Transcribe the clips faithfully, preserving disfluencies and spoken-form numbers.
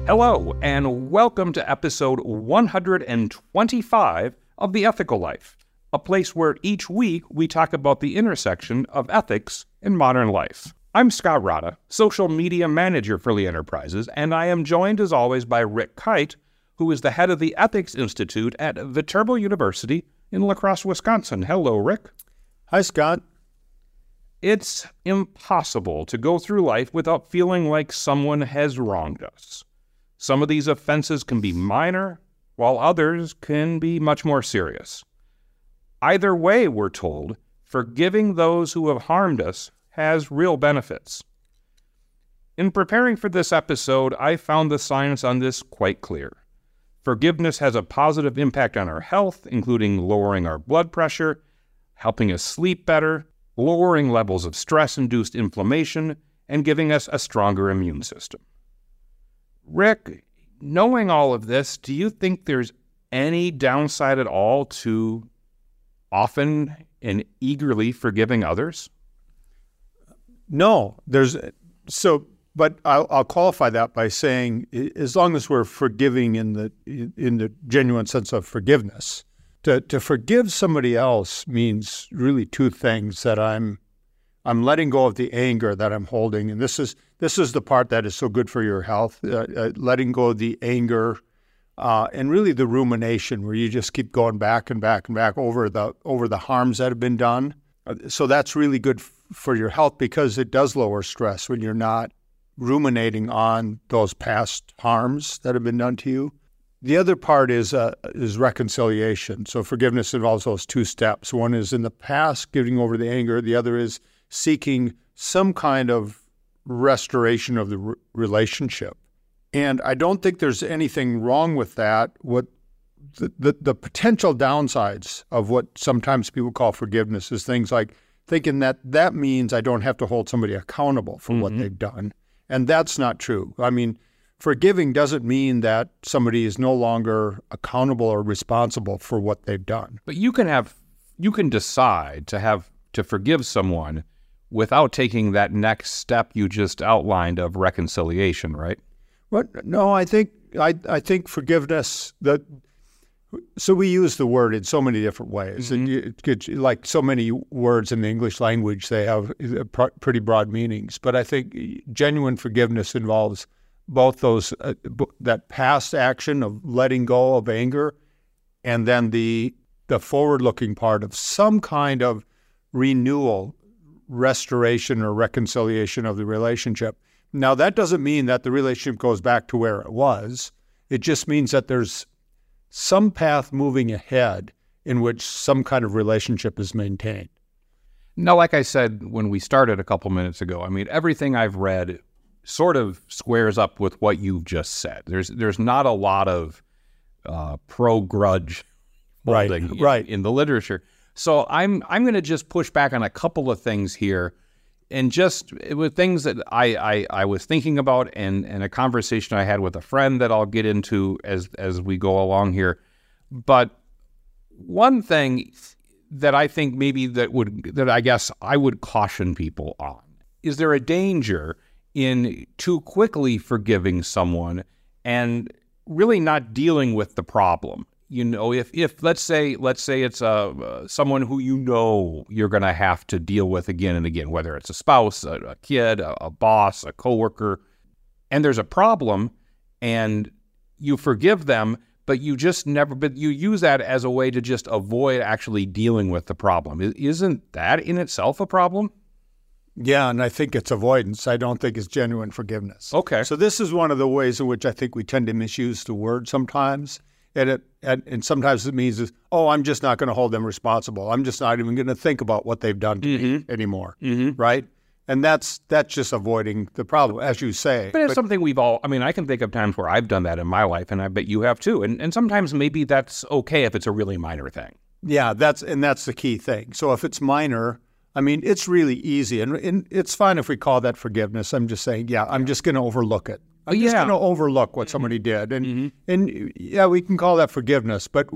Hello, and welcome to episode one hundred twenty-five of The Ethical Life, a place where each week we talk about the intersection of ethics and modern life. I'm Scott Rada, social media manager for Lee Enterprises, and I am joined as always by Rick Kite, who is the head of the Ethics Institute at Viterbo University in La Crosse, Wisconsin. Hello, Rick. Hi, Scott. It's impossible to go through life without feeling like someone has wronged us. Some of these offenses can be minor, while others can be much more serious. Either way, we're told, forgiving those who have harmed us has real benefits. In preparing for this episode, I found the science on this quite clear. Forgiveness has a positive impact on our health, including lowering our blood pressure, helping us sleep better, lowering levels of stress-induced inflammation, and giving us a stronger immune system. Rick, knowing all of this, do you think there's any downside at all to often and eagerly forgiving others? No, there's so, but I'll, I'll qualify that by saying, as long as we're forgiving in the in the genuine sense of forgiveness, to to forgive somebody else means really two things: that I'm I'm letting go of the anger that I'm holding, and this is this is the part that is so good for your health. Uh, uh, letting go of the anger, uh, and really the rumination, where you just keep going back and back and back over the over the harms that have been done. Uh, so that's really good f- for your health because it does lower stress when you're not ruminating on those past harms that have been done to you. The other part is uh, is reconciliation. So forgiveness involves those two steps. One is in the past, giving over the anger. The other is seeking some kind of restoration of the re- relationship. And I don't think there's anything wrong with that. What the, the, the potential downsides of what sometimes people call forgiveness is things like thinking that that means I don't have to hold somebody accountable for mm-hmm. what they've done. And that's not true. I mean, forgiving doesn't mean that somebody is no longer accountable or responsible for what they've done. But you can have, you can decide to have, to forgive someone without taking that next step you just outlined of reconciliation, right? Well, no, I think I I think forgiveness. That so we use the word in so many different ways, mm-hmm. and it could, like so many words in the English language, they have pr- pretty broad meanings. But I think genuine forgiveness involves both those uh, b- that past action of letting go of anger, and then the the forward-looking part of some kind of renewal, restoration, or reconciliation of the relationship. Now, that doesn't mean that the relationship goes back to where it was. It just means that there's some path moving ahead in which some kind of relationship is maintained. Now, like I said when we started a couple minutes ago, I mean, everything I've read sort of squares up with what you've just said. There's there's not a lot of uh, pro-grudge right, in, right. in the literature. So I'm I'm going to just push back on a couple of things here, and just with things that I, I, I was thinking about, and, and a conversation I had with a friend that I'll get into as as we go along here. But one thing that I think maybe that would that I guess I would caution people on is there a danger in too quickly forgiving someone and really not dealing with the problem. You know, if, if let's say let's say it's a uh, someone who you know you're going to have to deal with again and again, whether it's a spouse, a, a kid, a, a boss, a coworker, and there's a problem, and you forgive them, but you just never, but you use that as a way to just avoid actually dealing with the problem. Isn't that in itself a problem? Yeah, and I think it's avoidance. I don't think it's genuine forgiveness. Okay. So this is one of the ways in which I think we tend to misuse the word sometimes. And, it, and, and sometimes it means, is, oh, I'm just not going to hold them responsible. I'm just not even going to think about what they've done to mm-hmm. me anymore, mm-hmm. right? And that's that's just avoiding the problem, as you say. But it's but, something we've all, I mean, I can think of times where I've done that in my life, and I bet you have too. And and sometimes maybe that's okay if it's a really minor thing. Yeah, that's and that's the key thing. So if it's minor, I mean, it's really easy. And, and it's fine if we call that forgiveness. I'm just saying, yeah, I'm just going to overlook it. I'm yeah. just going to overlook what somebody did. And, mm-hmm. and yeah, we can call that forgiveness. But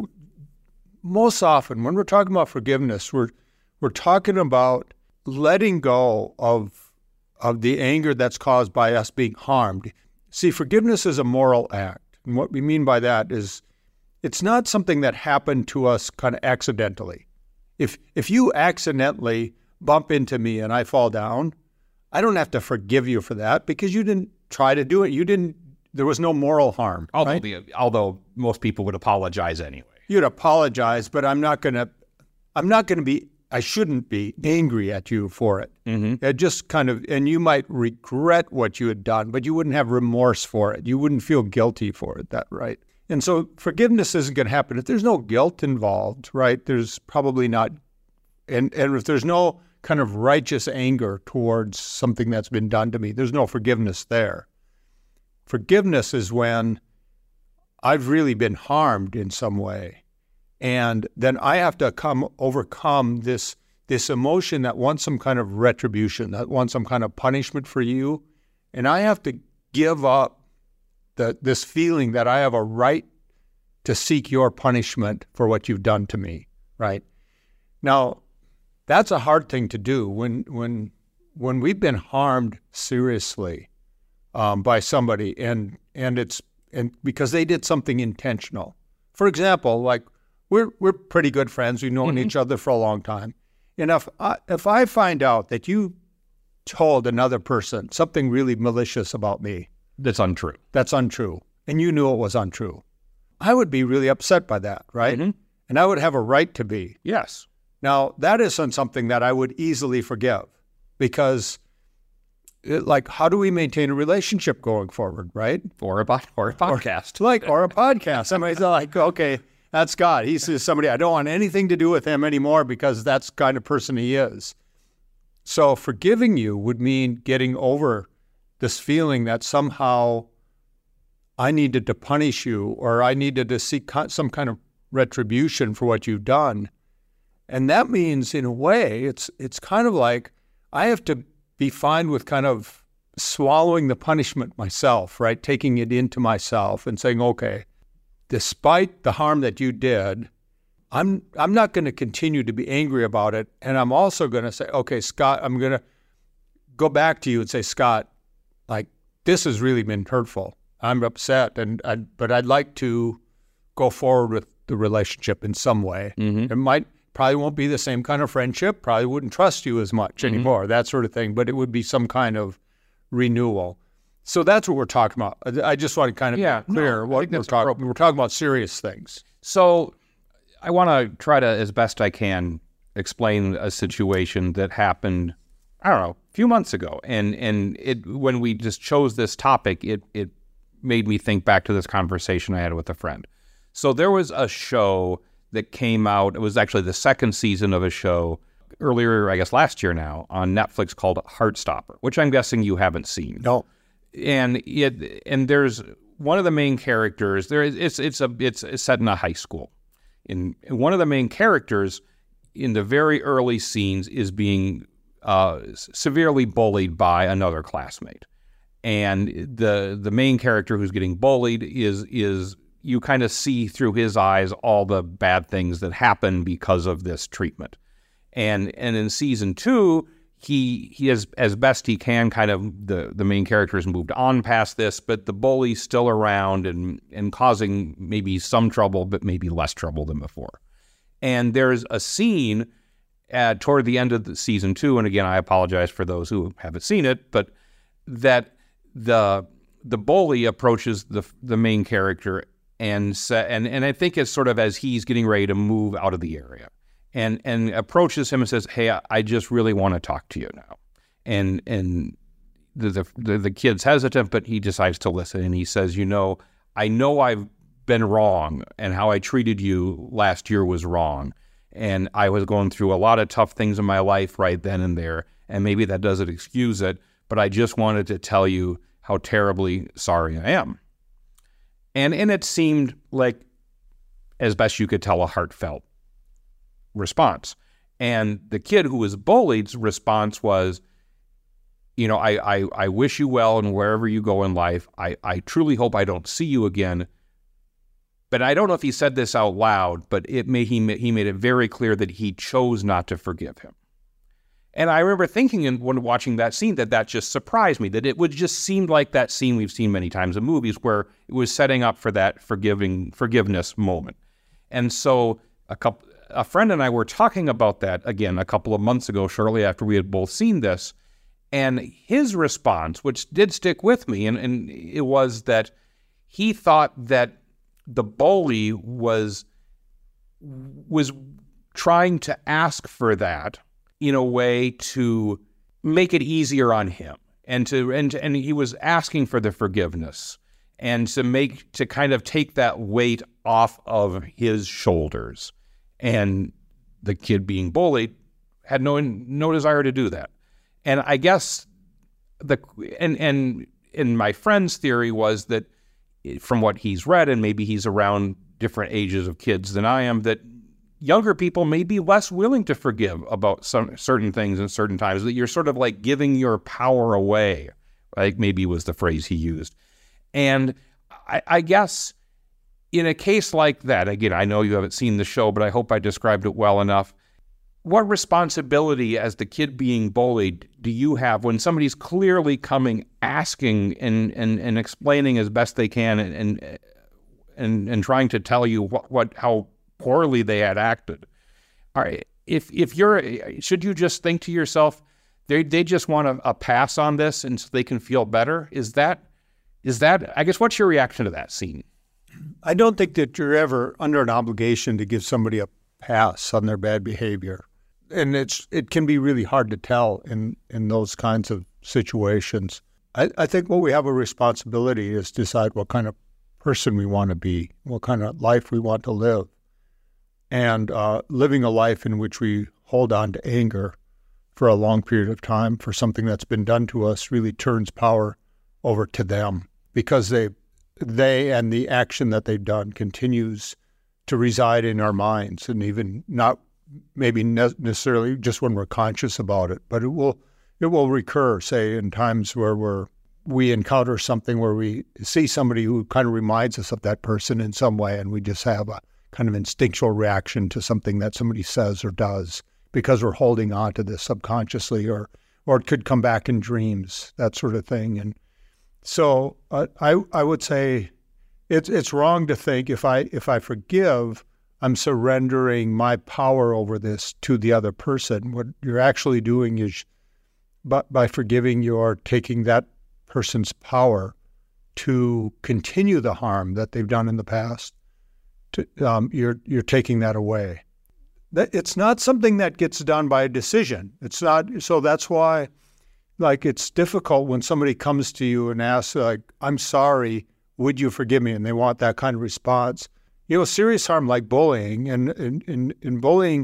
most often when we're talking about forgiveness, we're we're talking about letting go of of the anger that's caused by us being harmed. See, forgiveness is a moral act. And what we mean by that is it's not something that happened to us kind of accidentally. If if you accidentally bump into me and I fall down, I don't have to forgive you for that because you didn't try to do it. You didn't, there was no moral harm. Although, right? the, although most people would apologize anyway. You'd apologize, but I'm not going to, I'm not going to be, I shouldn't be angry at you for it. Mm-hmm. It just kind of, and you might regret what you had done, but you wouldn't have remorse for it. You wouldn't feel guilty for it, that right? And so forgiveness isn't going to happen. If there's no guilt involved, right, there's probably not, and, and if there's no kind of righteous anger towards something that's been done to me, there's no forgiveness there. Forgiveness is when I've really been harmed in some way. And then I have to come overcome this this emotion that wants some kind of retribution, that wants some kind of punishment for you. And I have to give up the, this feeling that I have a right to seek your punishment for what you've done to me, right? Now, that's a hard thing to do when when when we've been harmed seriously um, by somebody, and and it's and because they did something intentional. For example, like we're we're pretty good friends. We've known mm-hmm. each other for a long time. And if I, if I find out that you told another person something really malicious about me, that's untrue. That's untrue, and you knew it was untrue, I would be really upset by that, right? Mm-hmm. And I would have a right to be. Yes. Now, that isn't something that I would easily forgive because, it, like, how do we maintain a relationship going forward, right? Or a, or a podcast. Or, like, or a podcast. Somebody's like, okay, that's God. He's somebody, I don't want anything to do with him anymore because that's the kind of person he is. So forgiving you would mean getting over this feeling that somehow I needed to punish you or I needed to seek some kind of retribution for what you've done. And that means, in a way, it's it's kind of like I have to be fine with kind of swallowing the punishment myself, right? Taking it into myself and saying, okay, despite the harm that you did, I'm I'm not going to continue to be angry about it. And I'm also going to say, okay, Scott, I'm going to go back to you and say, Scott, like, this has really been hurtful. I'm upset, and I, but I'd like to go forward with the relationship in some way. Mm-hmm. It might... Probably won't be the same kind of friendship, probably wouldn't trust you as much mm-hmm. anymore, that sort of thing, but it would be some kind of renewal. So that's what we're talking about. I just want to kind of yeah, be clear no, what we're talking We're talking about serious things. So I want to try to, as best I can, explain a situation that happened, I don't know, a few months ago. And and it when we just chose this topic, it it made me think back to this conversation I had with a friend. So there was a show that came out. It was actually the second season of a show earlier, I guess last year now, on Netflix called Heartstopper, which I'm guessing you haven't seen. No. And it and there's one of the main characters. There is it's it's a it's, it's set in a high school. In one of the main characters in the very early scenes is being uh, severely bullied by another classmate, and the the main character who's getting bullied is is. You kind of see through his eyes all the bad things that happen because of this treatment. And and in season two, he he has, as best he can, kind of the, the main character has moved on past this, but the bully's still around and, and causing maybe some trouble, but maybe less trouble than before. And there's a scene at, toward the end of the season two, and again, I apologize for those who haven't seen it, but that the the bully approaches the the main character And, and and I think it's sort of as he's getting ready to move out of the area and and approaches him and says, hey, I just really want to talk to you now. And and the, the the kid's hesitant, but he decides to listen. And he says, you know, I know I've been wrong and how I treated you last year was wrong. And I was going through a lot of tough things in my life right then and there. And maybe that doesn't excuse it, but I just wanted to tell you how terribly sorry I am. And and it seemed like, as best you could tell, a heartfelt response. And the kid who was bullied's response was, you know, I, I, I wish you well and wherever you go in life. I, I truly hope I don't see you again. But I don't know if he said this out loud, but it made he he made it very clear that he chose not to forgive him. And I remember thinking in, when watching that scene that that just surprised me, that it would just seem like that scene we've seen many times in movies where it was setting up for that forgiving forgiveness moment. And so a couple, a friend and I were talking about that again a couple of months ago, shortly after we had both seen this. And his response, which did stick with me, and, and it was that he thought that the bully was was trying to ask for that in a way to make it easier on him, and to and and he was asking for the forgiveness and to make to kind of take that weight off of his shoulders. And the kid being bullied had no no desire to do that. And I guess the and and and my friend's theory was that, from what he's read, and maybe he's around different ages of kids than I am, that younger people may be less willing to forgive about some certain things in certain times, that you're sort of like giving your power away, like maybe was the phrase he used. And I, I guess in a case like that, again, I know you haven't seen the show, but I hope I described it well enough. What responsibility as the kid being bullied do you have when somebody's clearly coming, asking and, and, and explaining as best they can and, and and and trying to tell you what, what how poorly they had acted? All right, if if you're, should you just think to yourself, they they just want a, a pass on this and so they can feel better? Is that is that I guess what's your reaction to that scene? I don't think that you're ever under an obligation to give somebody a pass on their bad behavior. And it's it can be really hard to tell in, in those kinds of situations. I, I think what we have a responsibility is to decide what kind of person we want to be, what kind of life we want to live. And uh, living a life in which we hold on to anger for a long period of time for something that's been done to us really turns power over to them, because they they and the action that they've done continues to reside in our minds, and even not maybe ne- necessarily just when we're conscious about it, but it will it will recur, say, in times where we're we encounter something where we see somebody who kind of reminds us of that person in some way, and we just have a kind of instinctual reaction to something that somebody says or does because we're holding on to this subconsciously, or or it could come back in dreams, that sort of thing. And so uh, I I would say it's it's wrong to think if I if I forgive, I'm surrendering my power over this to the other person. What you're actually doing is, but by forgiving, you're taking that person's power to continue the harm that they've done in the past. To, um, you're you're taking that away. That it's not something that gets done by a decision. It's not. So that's why, like, it's difficult when somebody comes to you and asks, like, "I'm sorry, would you forgive me?" And they want that kind of response. You know, serious harm like bullying, and in, in, in bullying,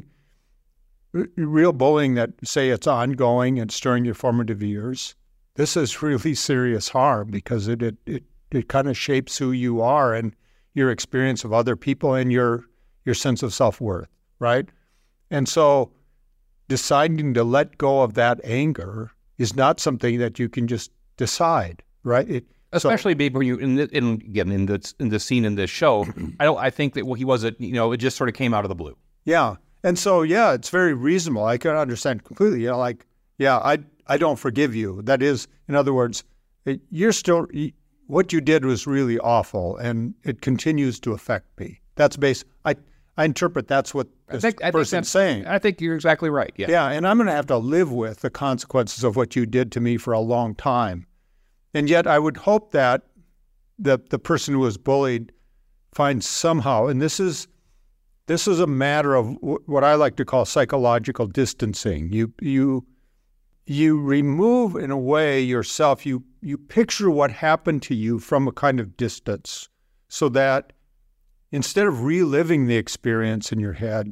real bullying that, say, it's ongoing and during your formative years, this is really serious harm, because it it it, it kind of shapes who you are and your experience of other people and your your sense of self-worth, right? And so deciding to let go of that anger is not something that you can just decide, right? It, Especially so, maybe when you in, the, in again in the in the scene in this show, I don't. I think that well, he wasn't. You know, it just sort of came out of the blue. Yeah, and so yeah, it's very reasonable. I can understand completely. You know, like yeah, I I don't forgive you. That is, in other words, it, you're still what you did was really awful, and it continues to affect me. That's base. I I interpret that's what this I think, I person's think saying. I think you're exactly right. Yeah. Yeah, and I'm going to have to live with the consequences of what you did to me for a long time. And yet I would hope that the the person who was bullied finds somehow, and this is this is a matter of w- what I like to call psychological distancing. You you you remove, in a way, yourself. You you picture what happened to you from a kind of distance, so that instead of reliving the experience in your head,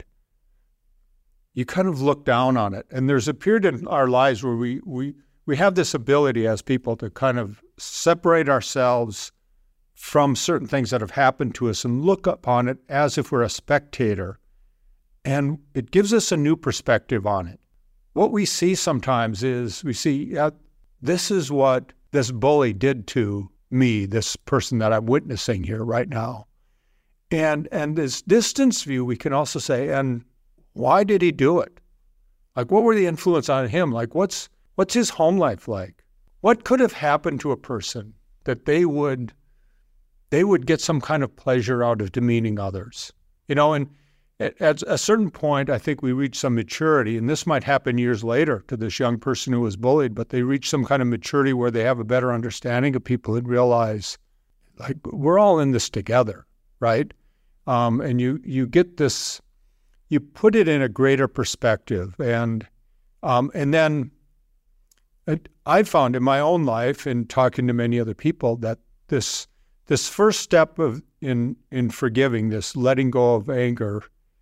you kind of look down on it. And there's a period in our lives where we we We have this ability as people to kind of separate ourselves from certain things that have happened to us and look upon it as if we're a spectator. And it gives us a new perspective on it. What we see sometimes is we see, yeah, this is what this bully did to me, this person that I'm witnessing here right now. And, and this distance view, we can also say, and why did he do it? Like, what were the influence on him? Like, what's what's his home life like? What could have happened to a person that they would they would get some kind of pleasure out of demeaning others? You know, and at, at a certain point, I think we reach some maturity, and this might happen years later to this young person who was bullied, but they reach some kind of maturity where they have a better understanding of people and realize, like, we're all in this together, right? Um, and you you get this, you put it in a greater perspective, and um, and then it, I found in my own life, in talking to many other people, that this this first step of in in forgiving, this letting go of anger,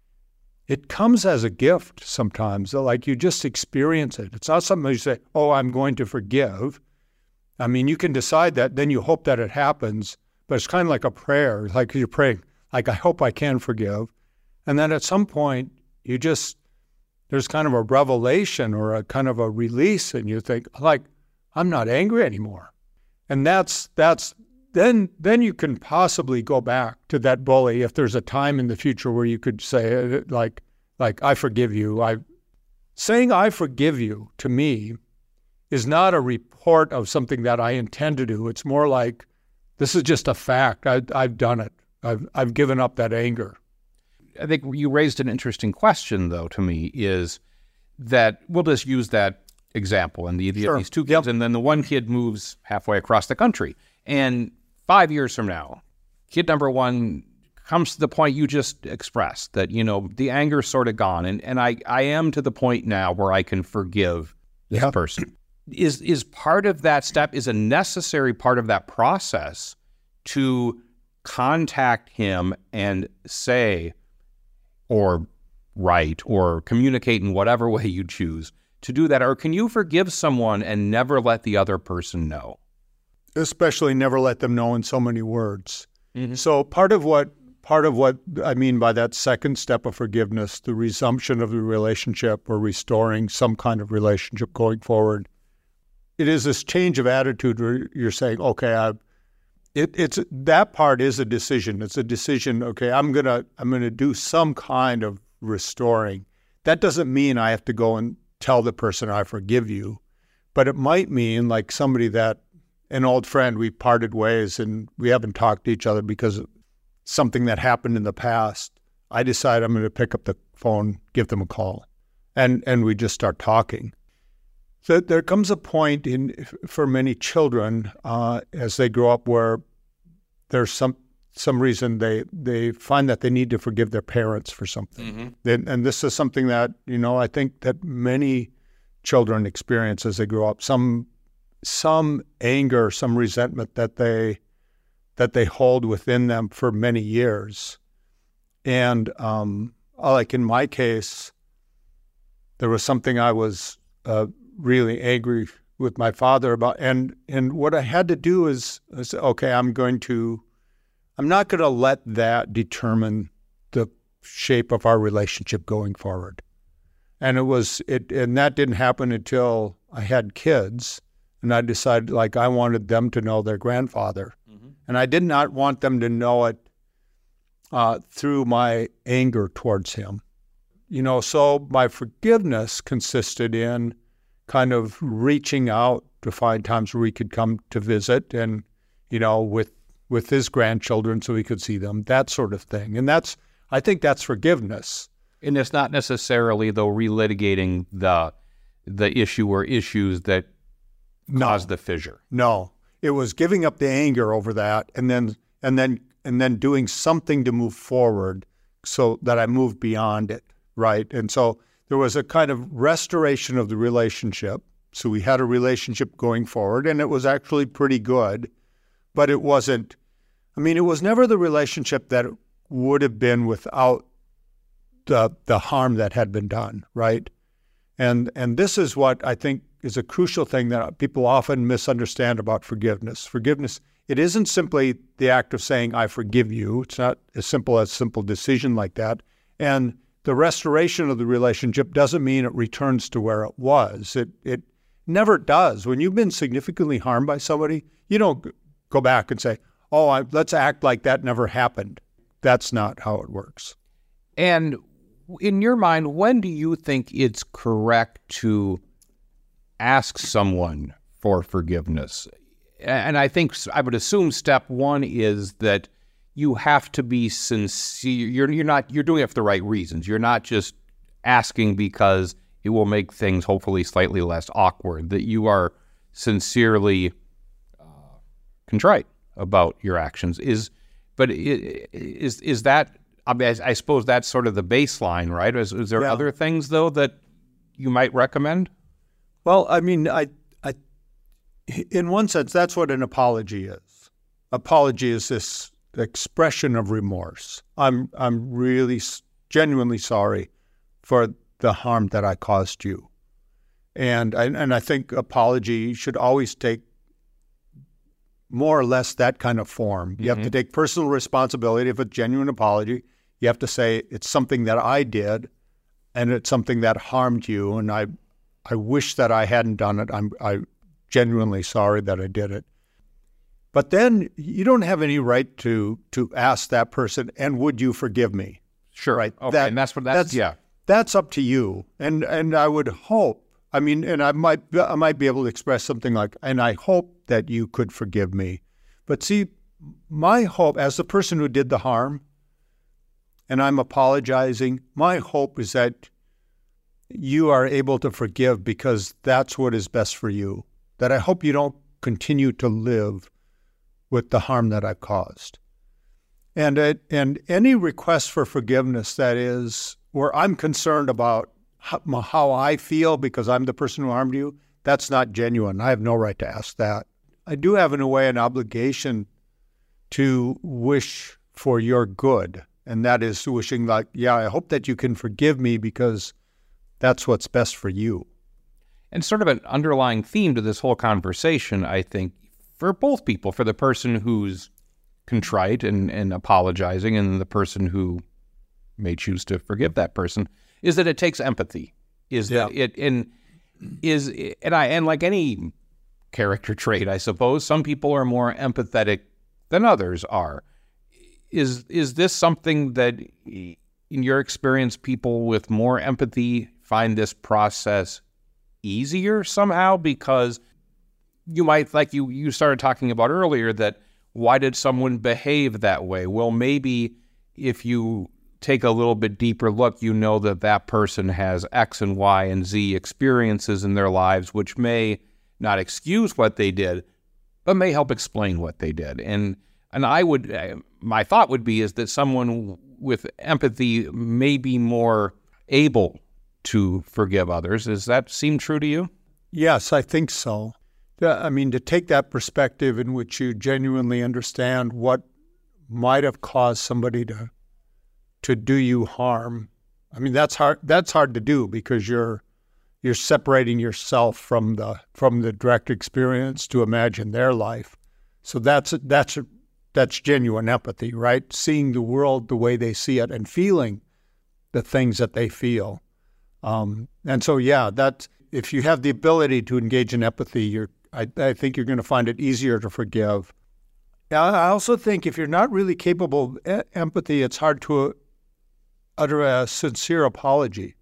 it comes as a gift sometimes. Like, you just experience it. It's not something you say, "Oh, I'm going to forgive." I mean, you can decide that, then you hope that it happens, but it's kind of like a prayer. Like, you're praying, like, I hope I can forgive. And then at some point, you just, there's kind of a revelation or a kind of a release, and you think, like, I'm not angry anymore. And that's, that's, then, then you can possibly go back to that bully if there's a time in the future where you could say, like, like, I forgive you. I, saying I forgive you to me is not a report of something that I intend to do. It's more like, this is just a fact. I, I've done it. I've, I've given up that anger. I think you raised an interesting question, though, to me, is that we'll just use that example. And the, the Sure. these two kids, Yep. and then the one kid moves halfway across the country. And five years from now, kid number one comes to the point you just expressed, that, you know, the anger's sort of gone. And, and I, I am to the point now where I can forgive this Yep. person. Is, is part of that step, is a necessary part of that process to contact him and say, or write, or communicate in whatever way you choose to do that? Or can you forgive someone and never let the other person know? Especially never let them know in so many words. Mm-hmm. So part of what part of what I mean by that second step of forgiveness, the resumption of the relationship or restoring some kind of relationship going forward, it is this change of attitude where you're saying, okay, I, it, it's that part is a decision. It's a decision. Okay, I'm gonna I'm gonna do some kind of restoring. That doesn't mean I have to go and tell the person I forgive you, but it might mean, like, somebody that, an old friend, we parted ways and we haven't talked to each other because of something that happened in the past. I decide I'm going to pick up the phone, give them a call, and and we just start talking. So there comes a point in for many children uh, as they grow up where there's some some reason they they find that they need to forgive their parents for something. Mm-hmm. Then, and this is something that, you know, I think that many children experience as they grow up. Some some anger, some resentment that they that they hold within them for many years. And um, like in my case, there was something I was uh, really angry with my father about, and and what I had to do is, is okay, I'm going to, I'm not going to let that determine the shape of our relationship going forward. And it was it, and that didn't happen until I had kids, and I decided, like, I wanted them to know their grandfather, mm-hmm. and I did not want them to know it uh, through my anger towards him. You know, so my forgiveness consisted in kind of reaching out to find times where he could come to visit, and, you know, with with his grandchildren so he could see them, that sort of thing. And that's, I think that's forgiveness. And it's not necessarily, though, relitigating the the issue or issues that No. caused the fissure. No, it was giving up the anger over that, and then and then and then doing something to move forward, so that I moved beyond it, right? And so there was a kind of restoration of the relationship. So we had a relationship going forward, and it was actually pretty good, but it wasn't. I mean, it was never the relationship that it would have been without the the harm that had been done, right? And and this is what I think is a crucial thing that people often misunderstand about forgiveness. Forgiveness, it isn't simply the act of saying, I forgive you. It's not as simple as a simple decision like that. And the restoration of the relationship doesn't mean it returns to where it was. It it never does. When you've been significantly harmed by somebody, you don't go back and say, oh, I, let's act like that never happened. That's not how it works. And In your mind, when do you think it's correct to ask someone for forgiveness? And I think I would assume step one is that you have to be sincere. You're you're not you're doing it for the right reasons. You're not just asking because it will make things hopefully slightly less awkward. That you are sincerely uh, contrite about your actions. Is but is is that? I mean, I suppose that's sort of the baseline, right? Is, is there Yeah. other things though that you might recommend? Well, I mean, I, I, in one sense, that's what an apology is. Apology is this expression of remorse. I'm, I'm really genuinely sorry for the harm that I caused you, and I, and I think apology should always take more or less that kind of form. You Mm-hmm. have to take personal responsibility. If it's a genuine apology, you have to say it's something that I did, and it's something that harmed you, and I. I wish that I hadn't done it. I'm I genuinely sorry that I did it. But then you don't have any right to to ask that person, and would you forgive me? Sure. Right. Okay. That- and that's what that's, that's- yeah. That's up to you. And and I would hope, I mean, and I might I might be able to express something like, and I hope that you could forgive me. But see, my hope as the person who did the harm, and I'm apologizing, my hope is that you are able to forgive because that's what is best for you. That I hope you don't continue to live with the harm that I've caused. And it, and any request for forgiveness that is where I'm concerned about how, how I feel because I'm the person who harmed you, that's not genuine. I have no right to ask that. I do have, in a way, an obligation to wish for your good. And that is wishing like, yeah, I hope that you can forgive me because that's what's best for you. And sort of an underlying theme to this whole conversation, I think, for both people, for the person who's contrite and, and apologizing and the person who may choose to forgive that person, is that it takes empathy. Is Yeah. that it and is and I and like any character trait, I suppose, some people are more empathetic than others are. Is is this something that, in your experience, people with more empathy find this process easier somehow? Because you might, like you, you started talking about earlier, that why did someone behave that way? Well, maybe if you take a little bit deeper look, you know that that person has X and Y and Z experiences in their lives, which may not excuse what they did, but may help explain what they did. And and I would, my thought would be is that someone with empathy may be more able to forgive others. Does that seem true to you? Yes, I think so. I mean, to take that perspective in which you genuinely understand what might have caused somebody to to do you harm. I mean, that's hard. That's hard to do because you're you're separating yourself from the from the direct experience to imagine their life. So that's that's that's genuine empathy, right? Seeing the world the way they see it and feeling the things that they feel. Um, and so, yeah, that if you have the ability to engage in empathy, you're I, I think you're going to find it easier to forgive. I also think if you're not really capable of e- empathy, it's hard to uh, utter a sincere apology.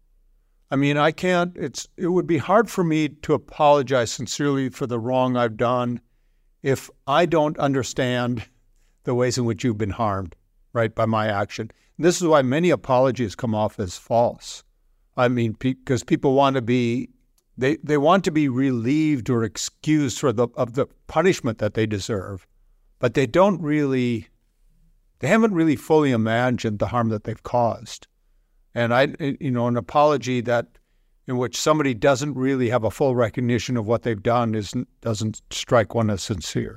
I mean, I can't, it's, it would be hard for me to apologize sincerely for the wrong I've done if I don't understand the ways in which you've been harmed, right, by my action. And this is why many apologies come off as false. I mean, because pe- people want to be, they, they want to be relieved or excused for the of the punishment that they deserve, but they don't really, they haven't really fully imagined the harm that they've caused. And I, you know, an apology that in which somebody doesn't really have a full recognition of what they've done isn't doesn't strike one as sincere.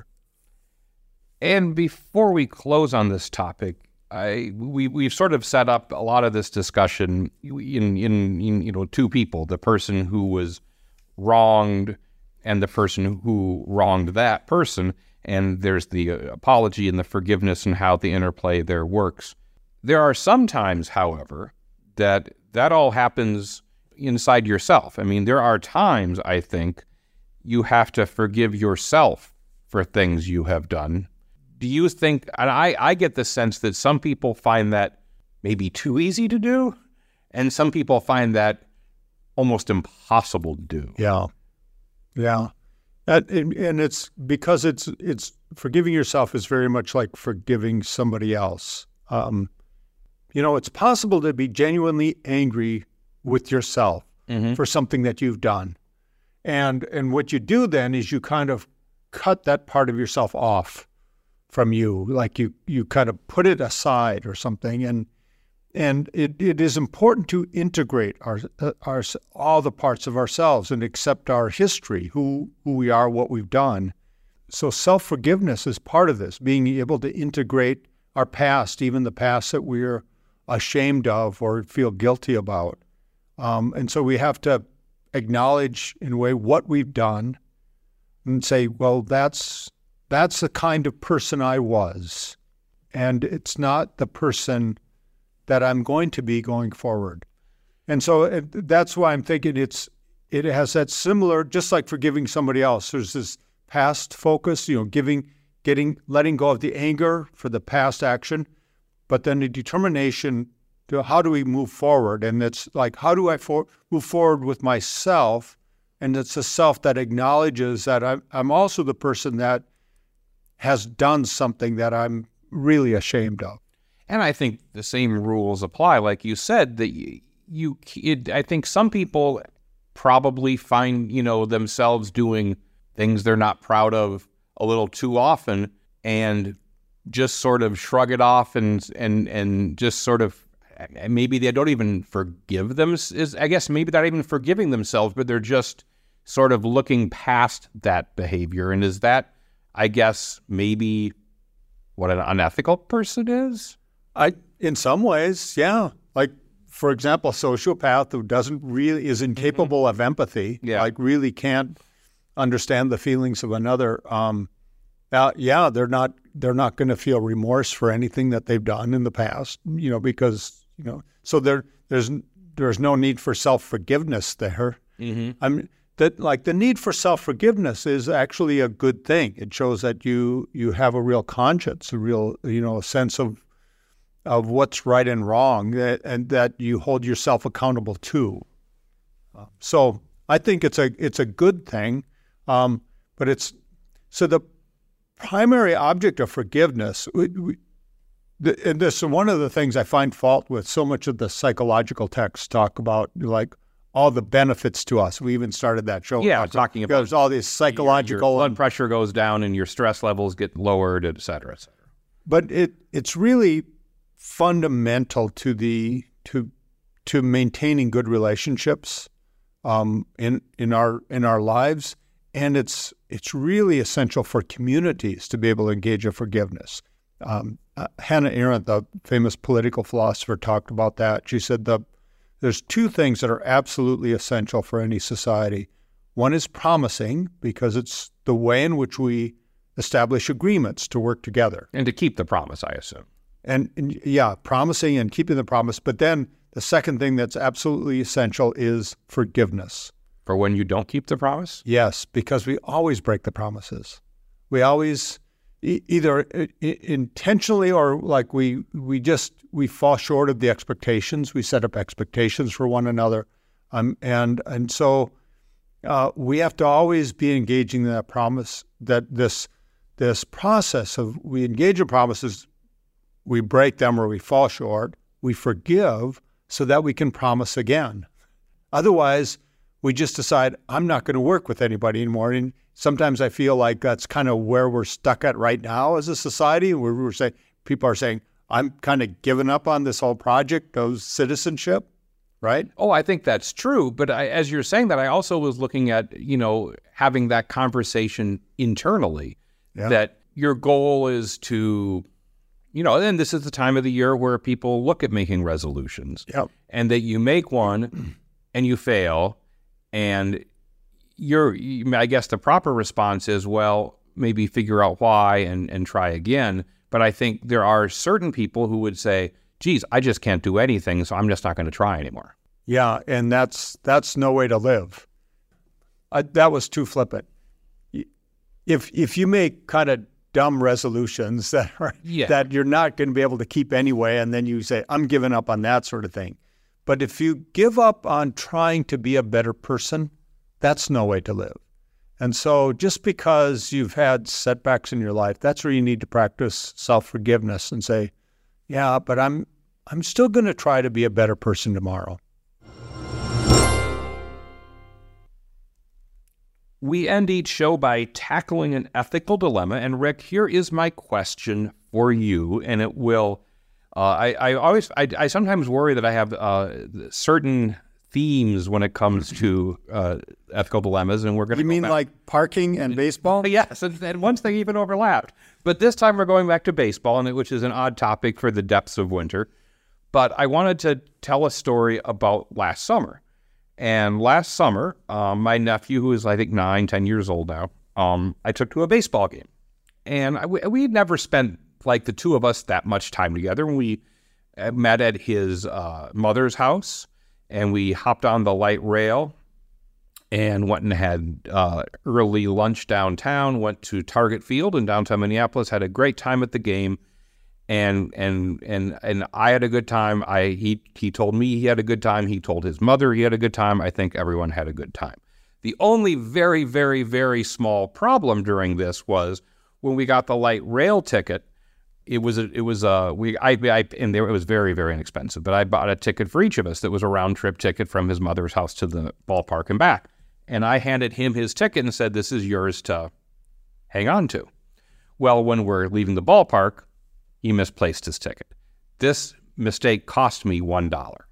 And before we close on this topic, I we we've sort of set up a lot of this discussion in in, in you know two people, the person who was wronged and the person who wronged that person, and there's the apology and the forgiveness and how the interplay there works. There are some times, however, that that all happens inside yourself. I mean, there are times, I think, you have to forgive yourself for things you have done. Do you think, and I, I get the sense that some people find that maybe too easy to do, And some people find that almost impossible to do. Yeah, yeah. That, and, and it's because it's it's forgiving yourself is very much like forgiving somebody else. Um, you know, it's possible to be genuinely angry with yourself mm-hmm. for something that you've done. And and what you do then is you kind of cut that part of yourself off from you, like you you kind of put it aside or something. And and it, it is important to integrate our our all the parts of ourselves and accept our history, who who we are, what we've done. So self-forgiveness is part of this, being able to integrate our past, even the past that we're ashamed of or feel guilty about. Um, and so we have to acknowledge in a way what we've done and say, well, that's that's the kind of person I was. And it's not the person that I'm going to be going forward. And so it, that's why I'm thinking it's it has that similar, just like forgiving somebody else. There's this past focus, you know, giving, getting, letting go of the anger for the past action, but then the determination to how do we move forward? And it's like, how do I for, move forward with myself? And it's a self that acknowledges that I'm, I'm also the person that has done something that I'm really ashamed of. And I think the same rules apply. Like you said, that you, you it, I think some people probably find, you know, themselves doing things they're not proud of a little too often and just sort of shrug it off and and and just sort of, maybe they don't even forgive them. Is I guess maybe they're not even forgiving themselves, but they're just sort of looking past that behavior. And is that, I guess, maybe what an unethical person is? I, in some ways, yeah. Like, for example, a sociopath who doesn't really, is incapable mm-hmm. of empathy, yeah. like really can't understand the feelings of another. Um, uh, yeah, they're not, they're not going to feel remorse for anything that they've done in the past, you know, because, you know, so there, there's, there's no need for self-forgiveness there. Mm-hmm. I mean, that like the need for self-forgiveness is actually a good thing. It shows that you, you have a real conscience, a real, you know, a sense of, of what's right and wrong, that, and that you hold yourself accountable to. Uh, so I think it's a it's a good thing, um, but it's so the primary object of forgiveness. We, we, the, and this is one of the things I find fault with. So much of the psychological texts talk about like all the benefits to us. We even started that show. Yeah, talking about there's all these psychological your, your blood pressure goes down and your stress levels get lowered, et cetera, et cetera. But it it's really fundamental to the to to maintaining good relationships um, in in our in our lives, and it's it's really essential for communities to be able to engage in forgiveness. Um, uh, Hannah Arendt, the famous political philosopher, talked about that. She said the there's two things that are absolutely essential for any society. One is promising, because it's the way in which we establish agreements to work together and to keep the promise, I assume. And, and yeah, promising and keeping the promise. But then the second thing that's absolutely essential is forgiveness. For when you don't keep the promise? Yes, because we always break the promises. We always, e- either I- intentionally or like we we just, we fall short of the expectations. We set up expectations for one another. Um, and, and so uh, we have to always be engaging in that promise, that this, this process of we engage in promises, we break them or we fall short, we forgive so that we can promise again. Otherwise, we just decide, I'm not going to work with anybody anymore. And sometimes I feel like that's kind of where we're stuck at right now as a society, where we're saying, people are saying, I'm kind of giving up on this whole project of citizenship, right? Oh, I think that's true. But I, as you're saying that, I also was looking at, you know, having that conversation internally, yeah. that your goal is to, you know, and this is the time of the year where people look at making resolutions. Yep. And that you make one and you fail, and you're, I guess the proper response is, well, maybe figure out why and, and try again. But I think there are certain people who would say, geez, I just can't do anything, so I'm just not going to try anymore. Yeah, and that's that's no way to live. Uh, that was too flippant. If if you make kind of dumb resolutions that are yeah. that you're not going to be able to keep anyway, and then you say, I'm giving up on that sort of thing. But if you give up on trying to be a better person, that's no way to live. And so just because you've had setbacks in your life, that's where you need to practice self-forgiveness and say, yeah, but I'm I'm still going to try to be a better person tomorrow. We end each show by tackling an ethical dilemma. And Rick, here is my question for you, and it will, uh, I, I always, I, I sometimes worry that I have uh, certain themes when it comes to uh, ethical dilemmas, and we're going to You mean back. like parking and baseball? Yes, and, and once they even overlapped. But this time we're going back to baseball, and it, which is an odd topic for the depths of winter. But I wanted to tell a story about last summer. And last summer, um, my nephew, who is, I think, nine, ten years old now, um, I took to a baseball game. And I, we, we'd never spent, like, the two of us that much time together. And we met at his uh, mother's house, and we hopped on the light rail and went and had uh, early lunch downtown, went to Target Field in downtown Minneapolis, had a great time at the game. And and and and I had a good time. I he he told me he had a good time. He told his mother he had a good time. I think everyone had a good time. The only very, very, very small problem during this was when we got the light rail ticket. It was a, it was a we I, I and there it was very, very inexpensive. But I bought a ticket for each of us that was a round trip ticket from his mother's house to the ballpark and back. And I handed him his ticket and said, "This is yours to hang on to." Well, when we're leaving the ballpark, he misplaced his ticket. This mistake cost me one dollar.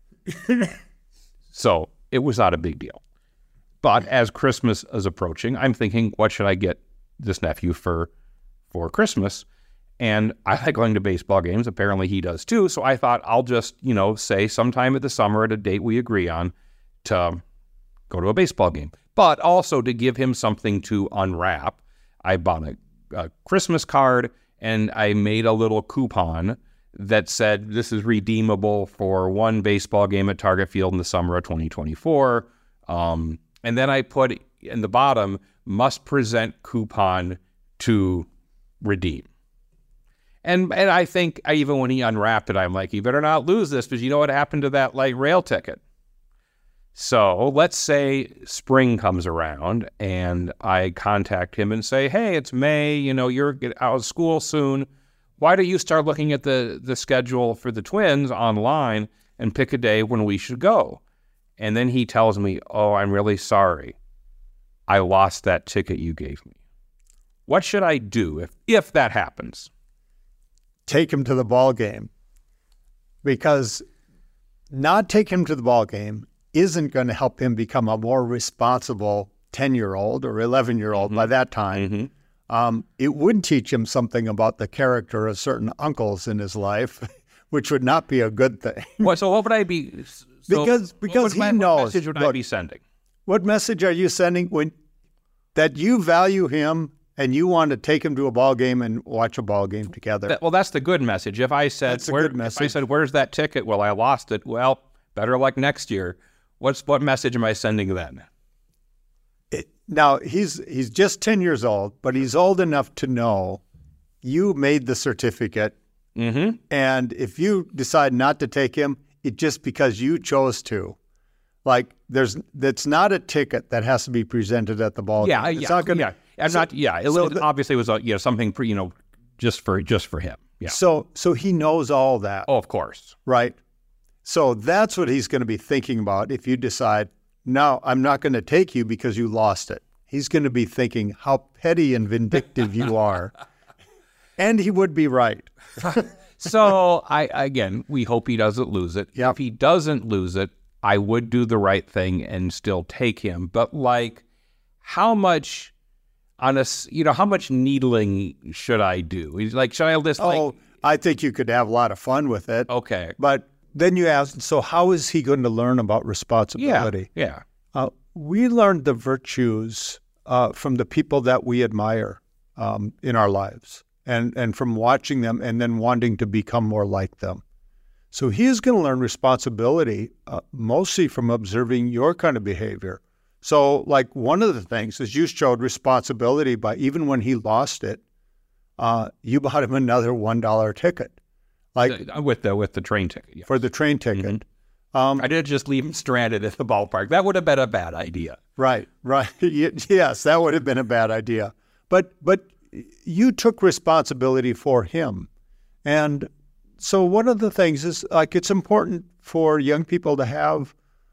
So it was not a big deal. But as Christmas is approaching, I'm thinking, what should I get this nephew for for Christmas? And I like going to baseball games. Apparently he does too. So I thought I'll just, you know, say sometime at the summer at a date we agree on to go to a baseball game. But also to give him something to unwrap, I bought a, a Christmas card, and I made a little coupon that said this is redeemable for one baseball game at Target Field in the summer of twenty twenty-four. Um, and then I put in the bottom, must present coupon to redeem. And and I think I, even when he unwrapped it, I'm like, you better not lose this, because you know what happened to that light rail ticket. So let's say spring comes around and I contact him and say, hey, it's May, you know, you're out of school soon. Why don't you start looking at the, the schedule for the Twins online and pick a day when we should go? And then he tells me, oh, I'm really sorry. I lost that ticket you gave me. What should I do if, if that happens? Take him to the ball game, because not take him to the ball game isn't going to help him become a more responsible ten-year-old or eleven-year-old mm-hmm. by that time. Mm-hmm. Um, it would teach him something about the character of certain uncles in his life, which would not be a good thing. Well, so what would I be? So because because he my, knows. What message would look, I be sending? What message are you sending when that you value him and you want to take him to a ball game and watch a ball game together? That, well, that's the good message. If I said, that's a where, good message. If I said, where's that ticket? Well, I lost it. Well, better luck next year. What's what message am I sending then? It, now, he's he's just ten years old, but he's old enough to know you made the certificate. Mm-hmm. And if you decide not to take him, it's just because you chose to. Like, there's that's not a ticket that has to be presented at the ball yeah, game. It's yeah, not gonna, yeah. And so, not, yeah. It, so it the, obviously was, a, you know, something, for, you know, just for just for him. Yeah. So so he knows all that. Oh, of course. Right. So that's what he's going to be thinking about if you decide, no, I'm not going to take you because you lost it. He's going to be thinking how petty and vindictive you are. And he would be right. So, I again, we hope he doesn't lose it. Yep. If he doesn't lose it, I would do the right thing and still take him. But, like, how much on a, you know, how much needling should I do? Like, should I just, like... Oh, I think you could have a lot of fun with it. Okay. But then you ask, so how is he going to learn about responsibility? Yeah, yeah. Uh, we learned the virtues uh, from the people that we admire um, in our lives, and, and from watching them and then wanting to become more like them. So he is going to learn responsibility uh, mostly from observing your kind of behavior. So, like, one of the things is you showed responsibility by, even when he lost it, uh, you bought him another one dollar ticket. Like with the with the train ticket, yes. For the train ticket. Mm-hmm. Um, I didn't just leave him stranded at the ballpark. That would have been a bad idea. Right, right. Yes, that would have been a bad idea. But but you took responsibility for him. And so one of the things is, like, it's important for young people to have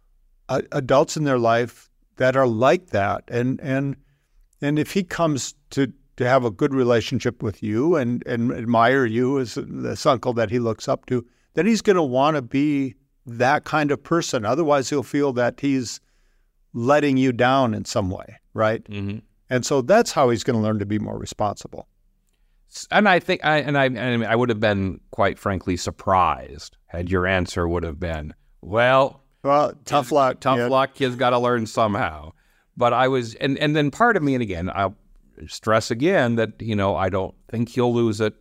uh, adults in their life that are like that. And and and if he comes to, to have a good relationship with you and, and admire you as this uncle that he looks up to, then he's going to want to be that kind of person. Otherwise, he'll feel that he's letting you down in some way, right? Mm-hmm. And so that's how he's going to learn to be more responsible. And I think, I and I, and I would have been, quite frankly, surprised had your answer would have been, well, well, tough kid, luck, tough yeah. luck. Kids got to learn somehow. But I was, and and then part of me, and again, I'll stress again that, you know, I don't think he'll lose it.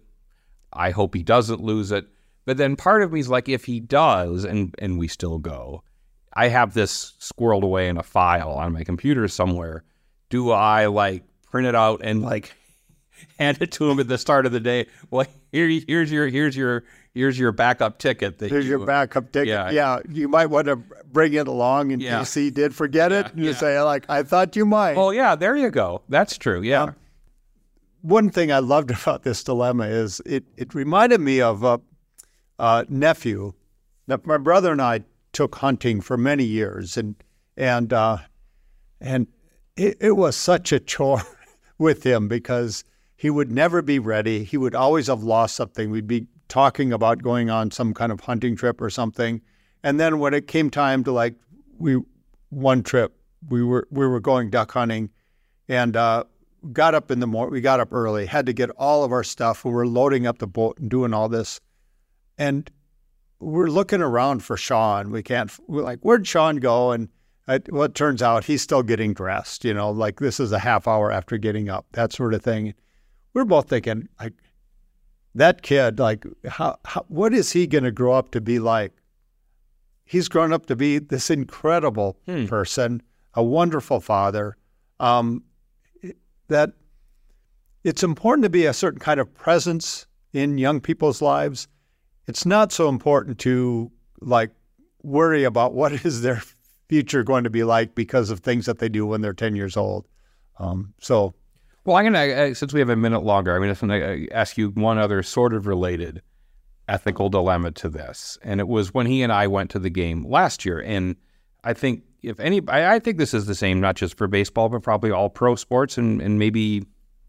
I hope he doesn't lose it. But then part of me is like, if he does, and and we still go, I have this squirreled away in a file on my computer somewhere. Do I like print it out and like hand it to him at the start of the day? Well, here, here's your, here's your, here's your backup ticket. That Here's you, your backup ticket. Yeah. Yeah, you might want to bring it along in Yeah. case he did forget it. Yeah, And you yeah. say, like, I thought you might. Oh yeah, there you go. That's true. Yeah. Um, One thing I loved about this dilemma is it, it reminded me of a, a nephew. That my brother and I took hunting for many years, and and uh, and it, it was such a chore with him because he would never be ready. He would always have lost something. We'd be talking about going on some kind of hunting trip or something, and then when it came time to, like, we one trip we were we were going duck hunting, and uh, got up in the morning. We got up early, had to get all of our stuff. We were loading up the boat and doing all this, and we're looking around for Sean. We can't, we're like, where'd Sean go? And it, well, it turns out he's still getting dressed, you know, like this is a half hour after getting up, that sort of thing. We're both thinking, like, that kid, like, how, how what is he going to grow up to be like? He's grown up to be this incredible Hmm. person, a wonderful father, um, that it's important to be a certain kind of presence in young people's lives. It's not so important to, like, worry about what is their future going to be like because of things that they do when they're ten years old. Um, so, Well, I'm going to, since we have a minute longer, I'm going to ask you one other sort of related ethical dilemma to this. And it was when he and I went to the game last year. And I think if any, I, I think this is the same, not just for baseball, but probably all pro sports and, and maybe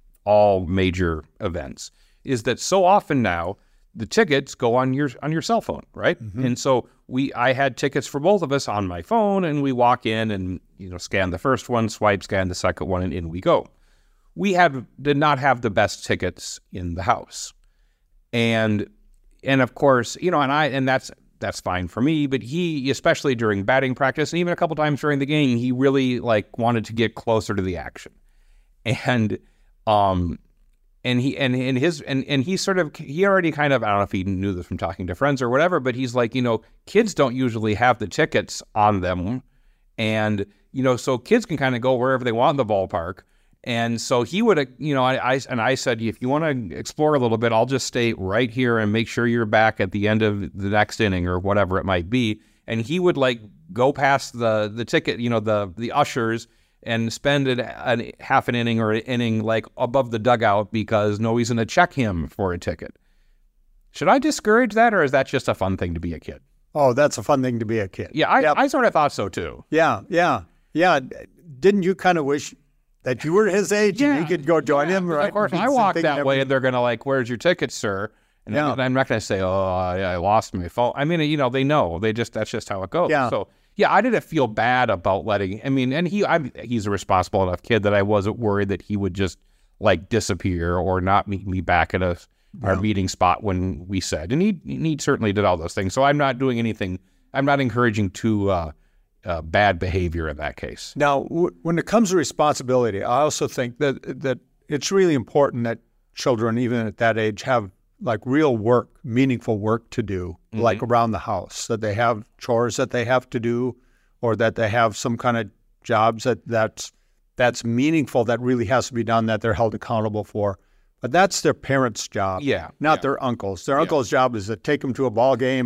all major events, is that so often now the tickets go on your on your cell phone, right? Mm-hmm. And so we, I had tickets for both of us on my phone, and we walk in and, you know, scan the first one, swipe, scan the second one, and in we go. We had did not have the best tickets in the house, and and of course, you know, and I and that's that's fine for me. But he, especially during batting practice, and even a couple times during the game, he really like wanted to get closer to the action, and um. And he and, and his and, and he sort of he already kind of I don't know if he knew this from talking to friends or whatever, but he's like, you know, kids don't usually have the tickets on them, and you know, so kids can kind of go wherever they want in the ballpark. And so he would, you know, I, I and I said, if you want to explore a little bit, I'll just stay right here and make sure you're back at the end of the next inning or whatever it might be. And he would like go past the the ticket, you know, the the ushers, and spend an, an half an inning or an inning like above the dugout because nobody's going to check him for a ticket. Should I discourage that, or is that just a fun thing to be a kid? oh, that's a fun thing to be a kid. Yeah, I, Yep. I sort of thought so too. Yeah, yeah, yeah. Didn't you kind of wish that you were his age and you could go join Yeah, him? 'cause Right? Of course, It's I the walk thing that way, and they're going to like, "Where's your ticket, sir?" And Yeah. I'm not going to say, "Oh, I, I lost my phone." I mean, you know, they know. They just that's just how it goes. Yeah. So yeah, I didn't feel bad about letting. I mean, and he, I'm, he's a responsible enough kid that I wasn't worried that he would just like disappear or not meet me back at a our meeting spot when we said. And he he certainly did all those things. So I'm not doing anything. I'm not encouraging too uh, uh, bad behavior in that case. Now, w- when it comes to responsibility, I also think that that it's really important that children, even at that age, have like real work, meaningful work to do, Mm-hmm. like around the house, that they have chores that they have to do, or that they have some kind of jobs that that's, that's meaningful, that really has to be done, that they're held accountable for. But that's their parents' job, Yeah, not yeah. their uncles. Their Yeah. uncle's job is to take them to a ball game and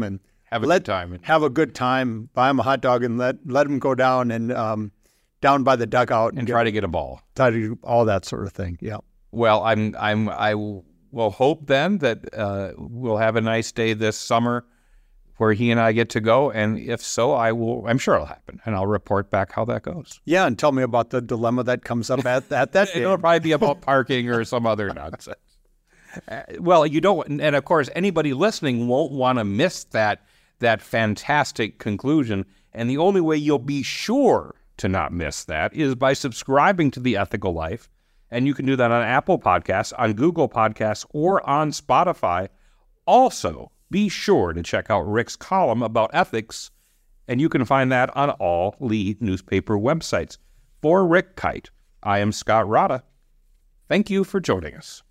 have a let, good time. Have a good time. Buy them a hot dog and let let them go down and um, down by the dugout and, and try to get a ball. Try to do all that sort of thing. Yeah. Well, I'm I'm I will hope then that uh, we'll have a nice day this summer where he and I get to go, and if so, I will. I'm sure it'll happen, and I'll report back how that goes. Yeah, and tell me about the dilemma that comes up at, at that day. It'll probably be about parking or some other nonsense. Uh, well, you don't, and of course, anybody listening won't want to miss that that fantastic conclusion. And the only way you'll be sure to not miss that is by subscribing to The Ethical Life, and you can do that on Apple Podcasts, on Google Podcasts, or on Spotify. Also, be sure to check out Rick's column about ethics, and you can find that on all Lee newspaper websites. For Rick Kite, I am Scott Rada. Thank you for joining us.